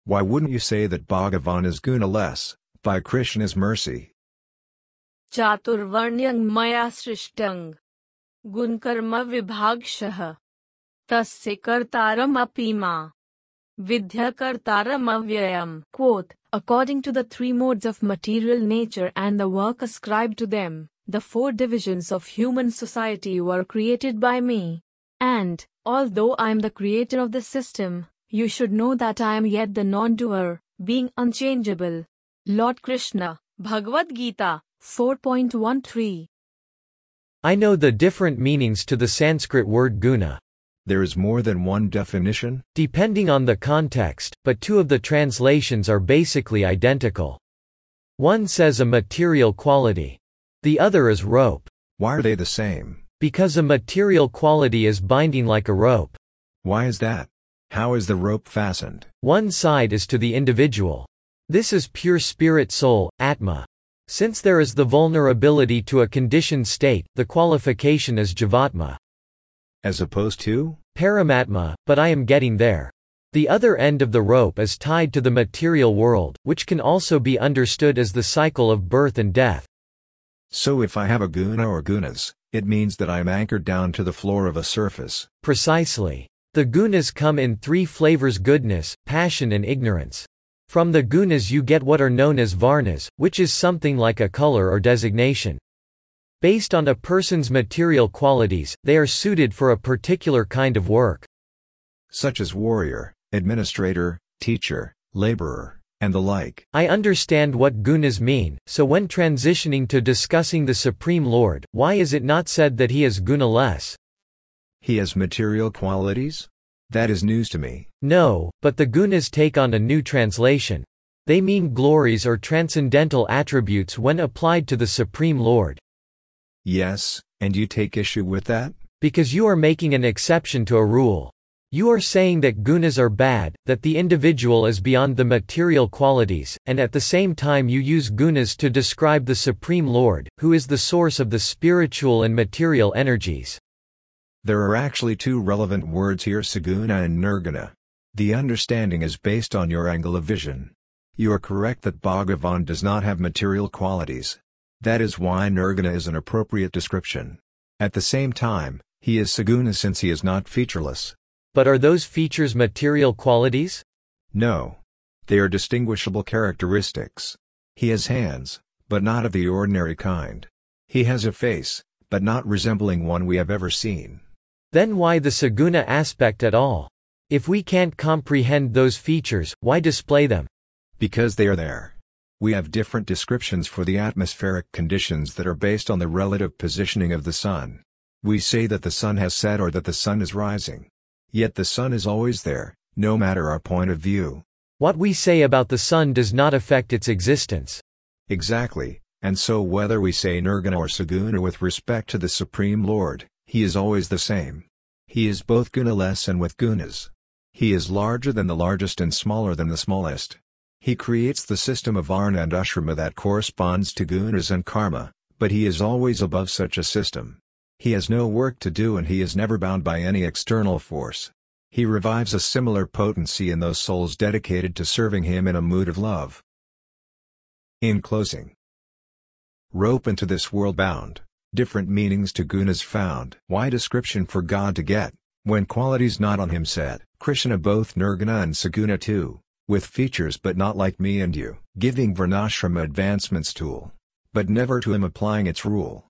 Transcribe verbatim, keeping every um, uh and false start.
Why wouldn't you say that Bhagavan is gunaless, by Krishna's mercy? चातुर्वर्ण्यं मया सृष्टं गुणकर्म विभागशः तस्य कर्तारम् अपि मां विद्या कर्तारम् अव्ययम्. Quote, according to the three modes of material nature and the work ascribed to them, the four divisions of human society were created by me. And, although I am the creator of the system, you should know that I am yet the non-doer, being unchangeable. Lord Krishna, Bhagavad Gita, four point one three. I know the different meanings to the Sanskrit word guna. There is more than one definition? Depending on the context, but two of the translations are basically identical. One says a material quality. The other is rope. Why are they the same? Because a material quality is binding like a rope. Why is that? How is the rope fastened? One side is to the individual. This is pure spirit soul, Atma. Since there is the vulnerability to a conditioned state, the qualification is Jivatma. As opposed to? Paramatma, but I am getting there. The other end of the rope is tied to the material world, which can also be understood as the cycle of birth and death. So if I have a guna or gunas, it means that I am anchored down to the floor of a surface. Precisely. The gunas come in three flavors: goodness, passion and ignorance. From the gunas you get what are known as varnas, which is something like a color or designation. Based on a person's material qualities, they are suited for a particular kind of work. Such as warrior, administrator, teacher, laborer, and the like. I understand what gunas mean, so when transitioning to discussing the Supreme Lord, why is it not said that he is gunaless? He has material qualities? That is news to me. No, but the gunas take on a new translation. They mean glories or transcendental attributes when applied to the Supreme Lord. Yes, and you take issue with that? Because you are making an exception to a rule. You are saying that gunas are bad, that the individual is beyond the material qualities, and at the same time you use gunas to describe the Supreme Lord, who is the source of the spiritual and material energies. There are actually two relevant words here, saguna and nirguna. The understanding is based on your angle of vision. You are correct that Bhagavan does not have material qualities. That is why nirguna is an appropriate description. At the same time, he is saguna since he is not featureless. But are those features material qualities? No. They are distinguishable characteristics. He has hands, but not of the ordinary kind. He has a face, but not resembling one we have ever seen. Then why the saguna aspect at all? If we can't comprehend those features, why display them? Because they are there. We have different descriptions for the atmospheric conditions that are based on the relative positioning of the sun. We say that the sun has set or that the sun is rising. Yet the sun is always there, no matter our point of view. What we say about the sun does not affect its existence. Exactly, and so whether we say nirguna or saguna with respect to the Supreme Lord, he is always the same. He is both gunaless and with gunas. He is larger than the largest and smaller than the smallest. He creates the system of varna and ashrama that corresponds to gunas and karma, but he is always above such a system. He has no work to do and he is never bound by any external force. He revives a similar potency in those souls dedicated to serving him in a mood of love. In closing, rope into this world bound, different meanings to gunas found. Why description for God to get, when qualities not on him set, Krishna both nirguna and saguna too, with features but not like me and you, giving varnashrama advancement's tool, but never to him applying its rule.